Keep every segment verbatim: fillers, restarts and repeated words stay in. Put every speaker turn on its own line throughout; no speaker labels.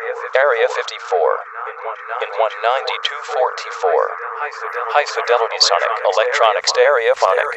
Area fifty-four. In one ninety-two forty-four. High Fidelity Sonic Electronic Stereophonic.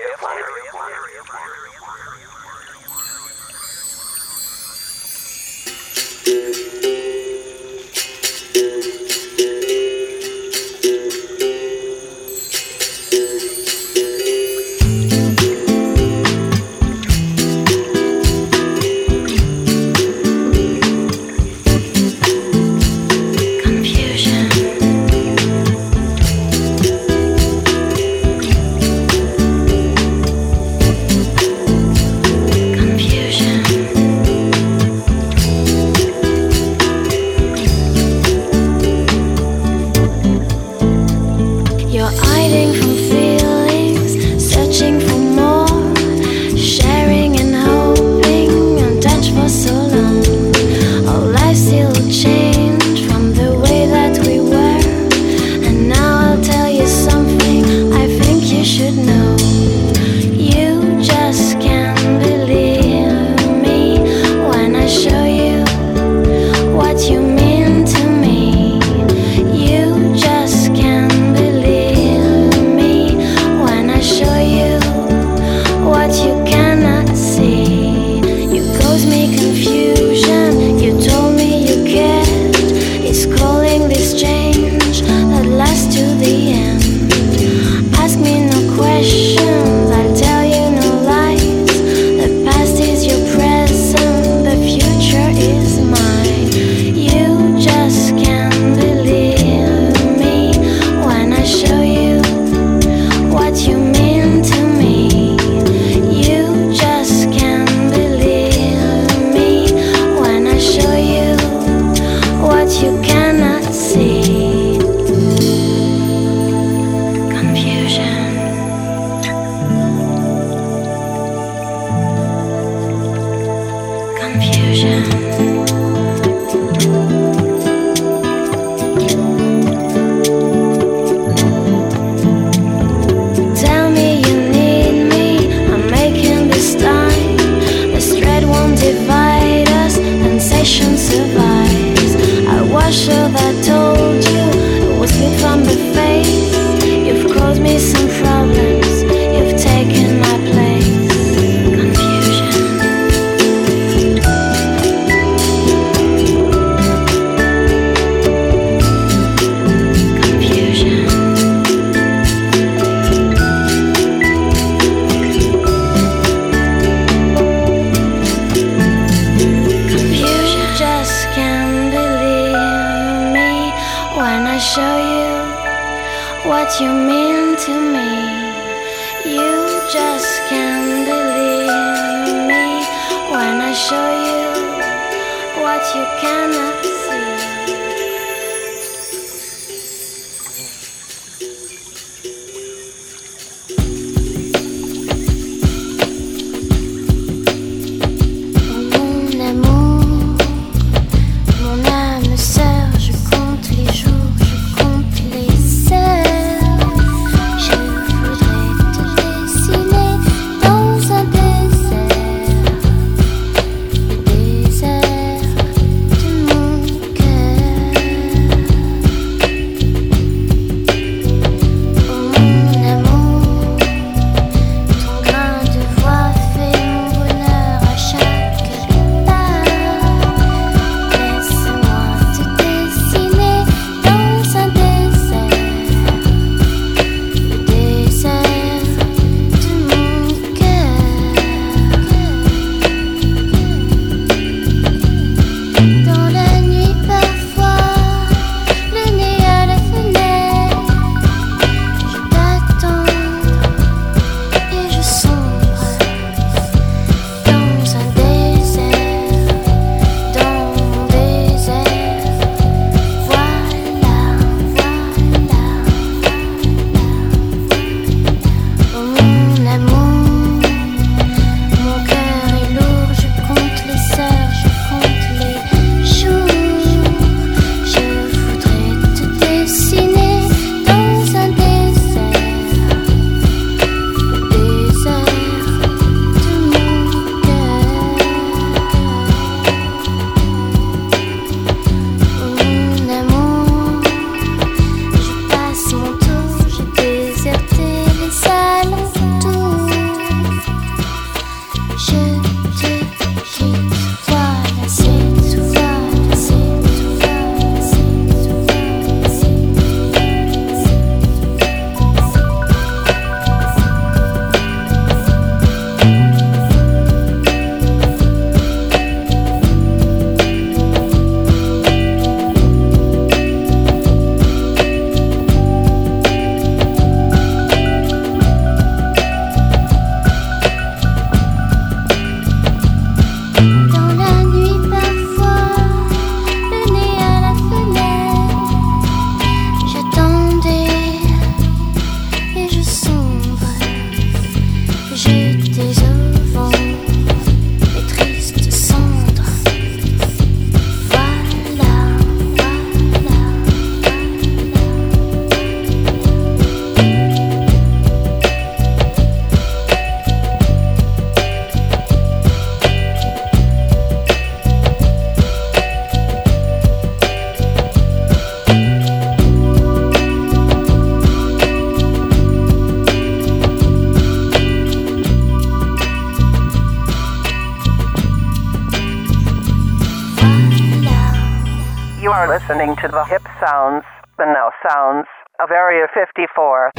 Désert de mon cœur. You are listening to the hip sounds, the now sounds of Area fifty-four.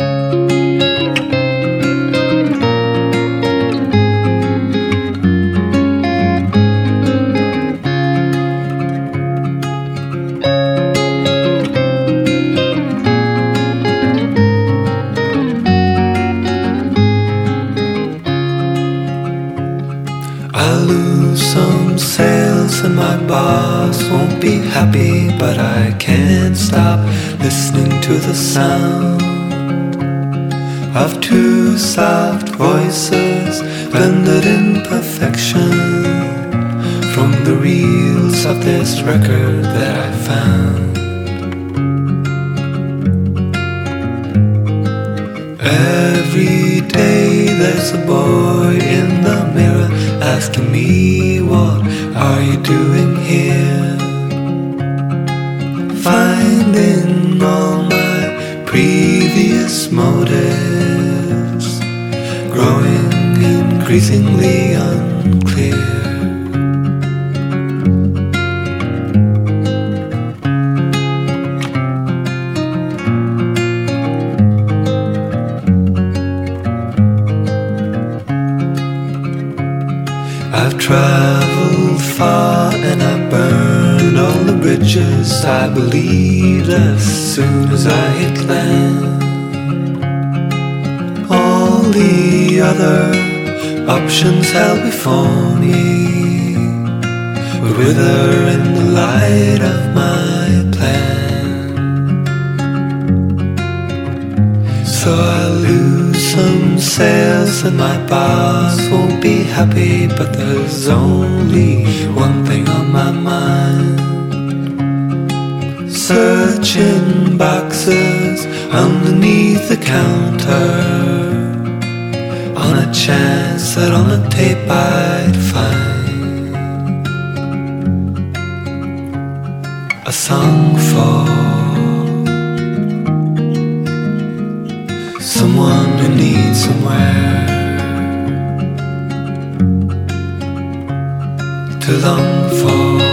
I lose some sales and my boss won't be happy, but I can't stop listening to the sound of two soft voices blended in perfection from the reels of this record that I found. Every day there's a boy in the mirror asking me, what are you doing here? Finding all my previous motives growing increasingly unclear. I've traveled far and I burned all the bridges I believed as soon as I hit land. All the other options held before me would wither in the light of my plan. So I lose some sales and my boss won't be happy, but there's only one thing on my mind. Searching boxes underneath the counter on a chance that on a tape I'd find a song for someone who needs somewhere to long for.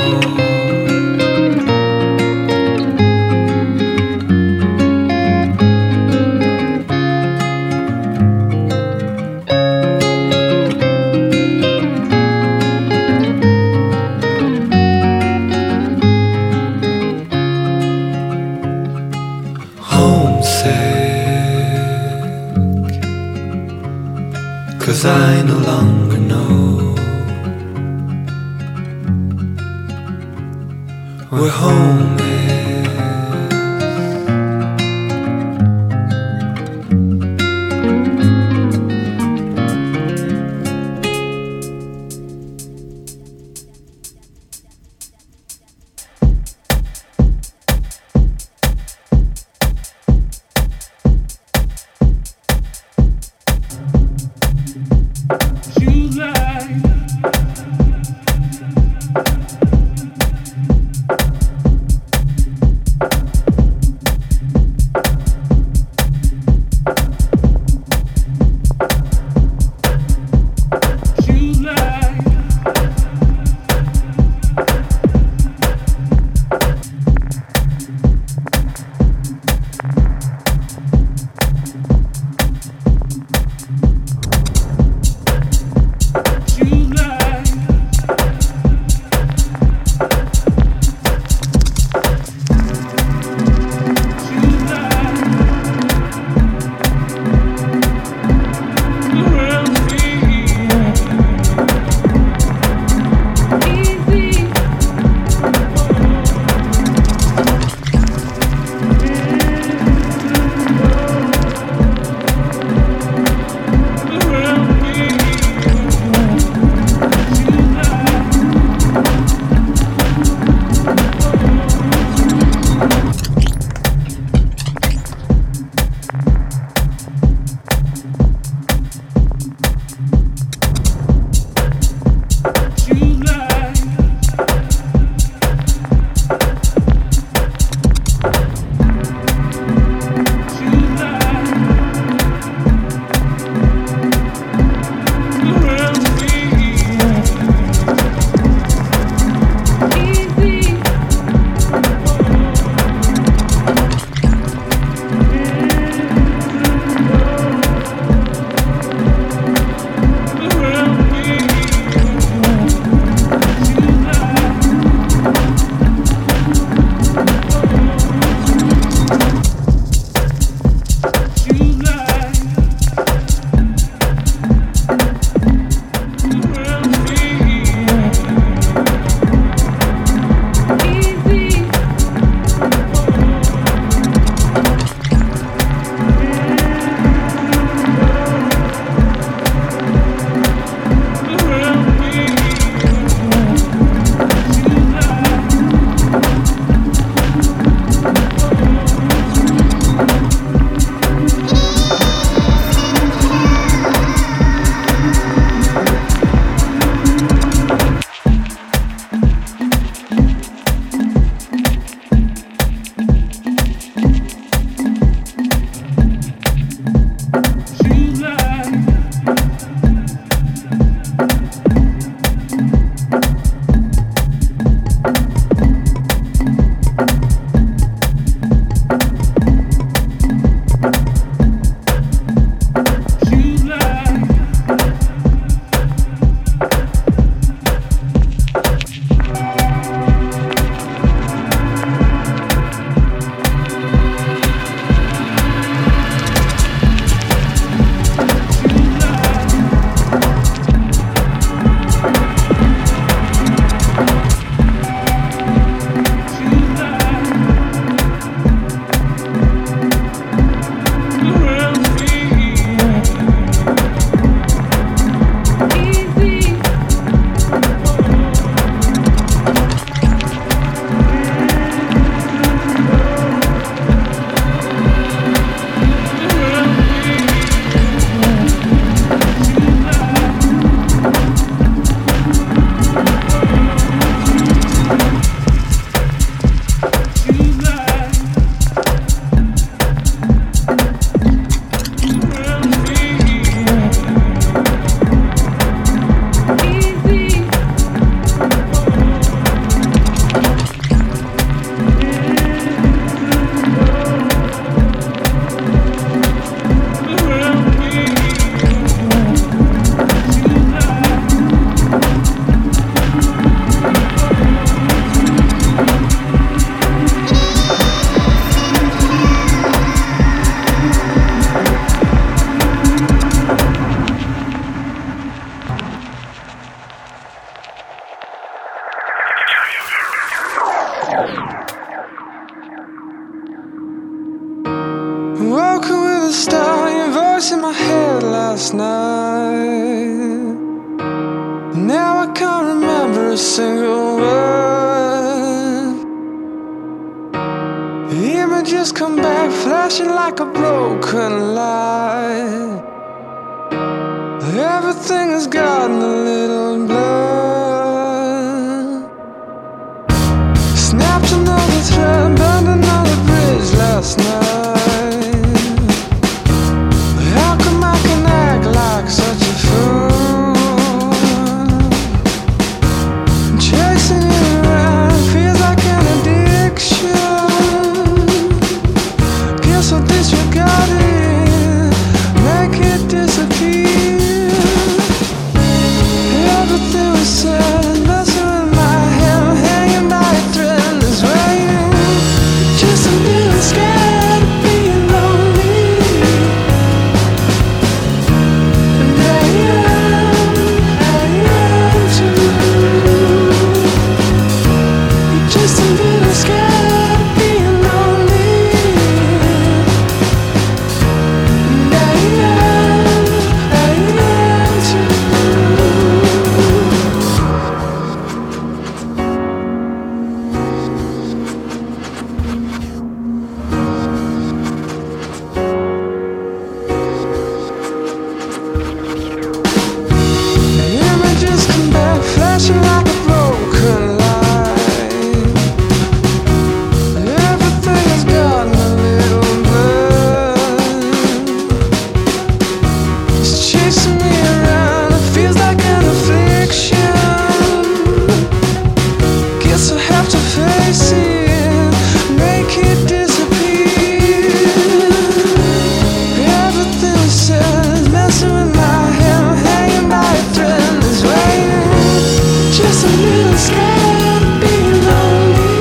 Cause I no longer know where home is.
Walking with a star, your voice in my head last night. Now I can't remember a single word. Images come back, flashing like a broken light. Everything has gotten a little blurred. Snapped another thread, burned another bridge last night. How come I can act like such a fool? Chasing you around feels like an addiction. Guess I'll disregard it, make it disappear. Everything was said, messing with my head, hanging by a thread, is waiting. Just a little scared of being lonely. And I am, I am too. You're just a little scared of being lonely. And I am, I am too. Images come back, flashing like a broken light. Everything has gotten a little blurred. It's chasing me around, it feels like an affliction. Guess I have to face it, make it disappear. Everything says, messing with my head, hanging by a thread, is waiting. Just a little scared of being lonely.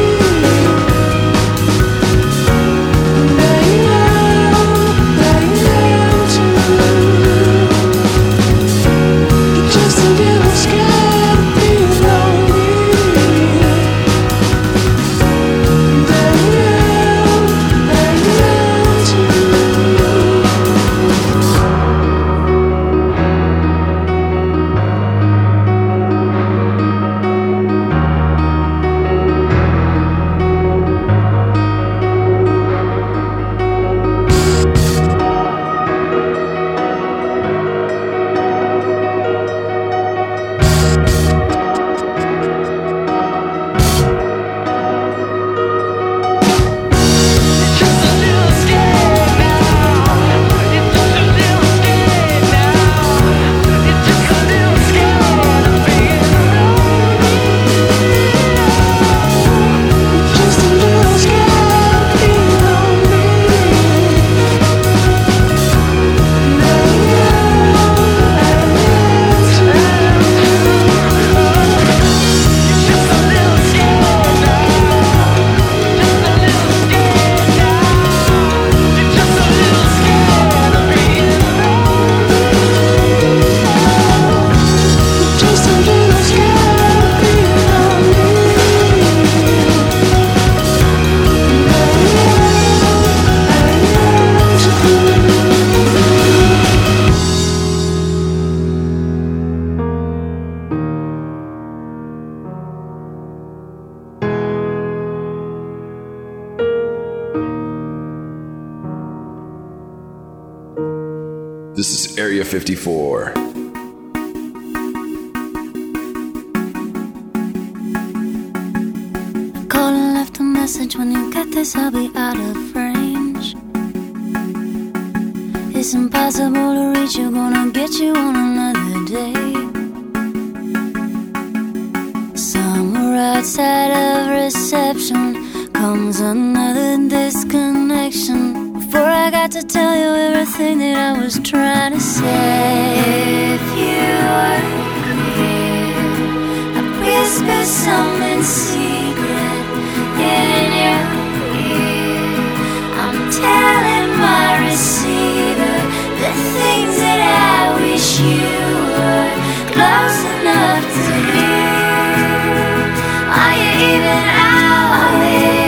And I am, I am too. You're just a little scared of being lonely. And I am, I am too. Just a little scared of being lonely. And I am, I am too. Just a little scared now. Just a little scared now. Just a little scared of being lonely. Just a little scared of being lonely.
This is Area fifty-four.
Called and left a message, when you get this I'll be out of range. It's impossible to reach you, gonna get you on another day. Somewhere outside of reception comes another disconnection. Before I got to tell you everything that I was trying to say. If you were here, I'd whisper something secret in your ear. I'm telling my receiver the things that I wish you were close enough to hear. Are you even out there?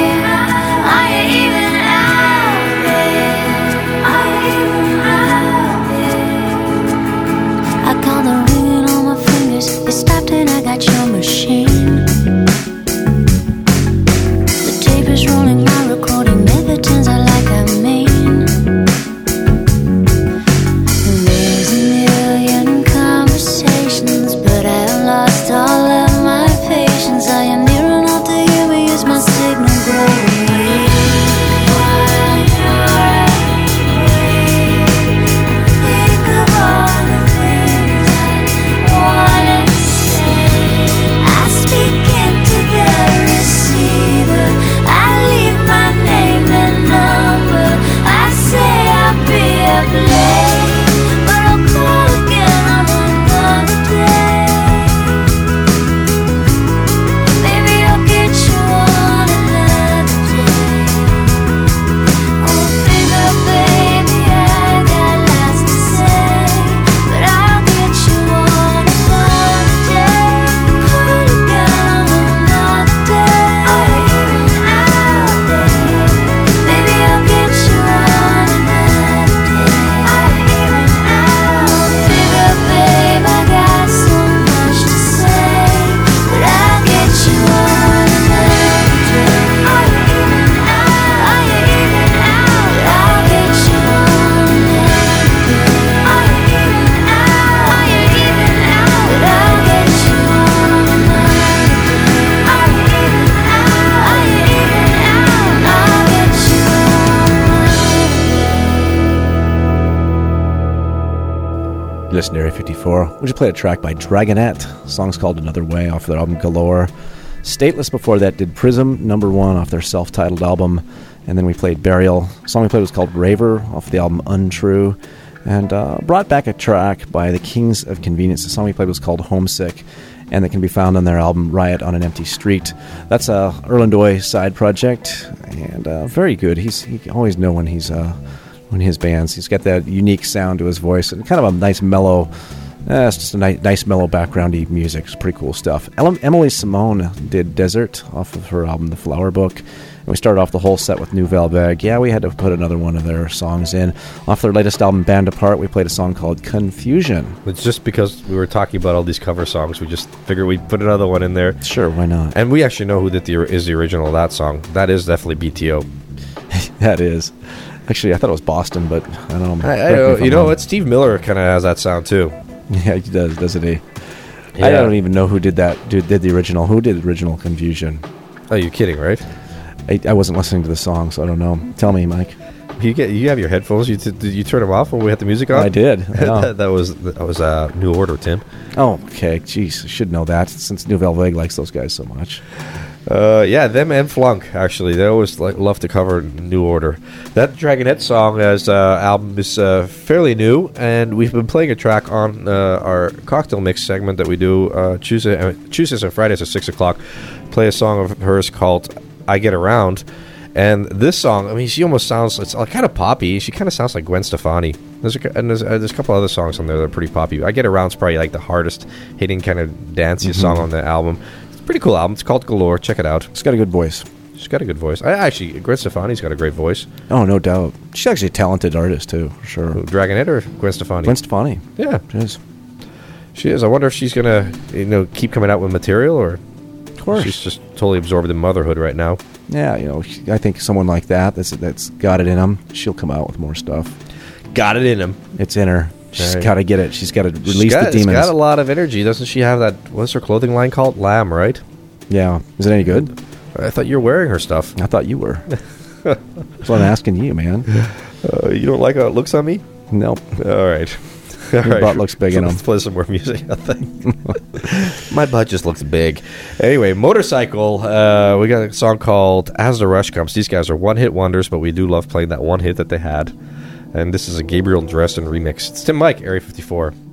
listening to Area fifty-four. We just played a track by Dragonette. The song's called Another Way off their album Galore. Stateless before that did Prism, number one off their self-titled album. And then we played Burial. The song we played was called Raver off the album Untrue. And uh, brought back a track by the Kings of Convenience. The song we played was called Homesick, and that can be found on their album Riot on an Empty Street. That's a Erlendoy side project, and uh, very good. He's he can always know when he's uh, when his bands. He's got that unique sound to his voice, and kind of a nice mellow. Uh, it's just a nice, nice mellow backgroundy music. It's pretty cool stuff. Ele- Emily Simone did Desert off of her album The Flower Book. And we started off the whole set with Nouvelle Vague. Yeah, we had to put another one of their songs in. Off their latest album, Band Apart, we played a song called Confusion.
It's just because we were talking about all these cover songs, we just figured we'd put another one in there.
Sure, why not?
And we actually know who did the, is the original of that song. That is definitely B T O.
That is. Actually, I thought it was Boston, but I don't know.
I, I, you know what? Steve Miller kind of has that sound, too.
Yeah, he does, doesn't he?
Yeah.
I don't even know who did that. Dude, did the original? Who did the original Confusion?
Oh, you're kidding, right?
I, I wasn't listening to the song, so I don't know. Tell me, Mike.
You get you have your headphones. You t- did you turn them off when we had the music on?
I did. I know.
that, that was that was uh, New Order, Tim.
Oh, okay. Jeez, I should know that since Nouvelle Vague likes those guys so much.
Uh, yeah, them and Flunk, actually. They always like, love to cover New Order. That Dragonette song as uh, album is uh, fairly new, and we've been playing a track on uh, our cocktail mix segment that we do uh, Tuesday, uh, Tuesdays and Fridays at six o'clock. Play a song of hers called I Get Around. And this song, I mean, she almost sounds, it's kind of poppy. She kind of sounds like Gwen Stefani. There's a, and there's, uh, there's a couple other songs on there that are pretty poppy. I Get Around's probably like the hardest hitting kind of dancey
Mm-hmm.
song on the album. It's a pretty cool album. It's called Galore. Check it out.
She's got a good voice.
She's got a good voice. I actually, Gwen Stefani's got a great voice.
Oh, no doubt. She's actually a talented artist, too, for sure.
Who, Dragonette or Gwen Stefani?
Gwen Stefani.
Yeah.
She is.
She is. I wonder if she's going to, you know, keep coming out with material, or
Of course.
she's just totally absorbed in motherhood right now.
Yeah, you know, I think someone like that, that's that's got it in them, she'll come out with more stuff.
Got it in him.
It's in her. She's
Right.
got to get it. She's got to release
She's got,
the demons.
She's got a lot of energy. Doesn't she have that, what's her clothing line called? Lamb, right?
Yeah. Is it any good?
I thought you were wearing her stuff.
I thought you were. That's what I'm asking you, man.
Uh, you don't like how it looks on me?
Nope.
All right. All
Your butt looks big in
Let's
them.
play some more music, I think. My butt just looks big. Anyway, Motorcycle. Uh, we got a song called As the Rush Comes. These guys are one-hit wonders, but we do love playing that one hit that they had. And this is a Gabriel Dresden remix. It's Tim Mike, Area fifty-four.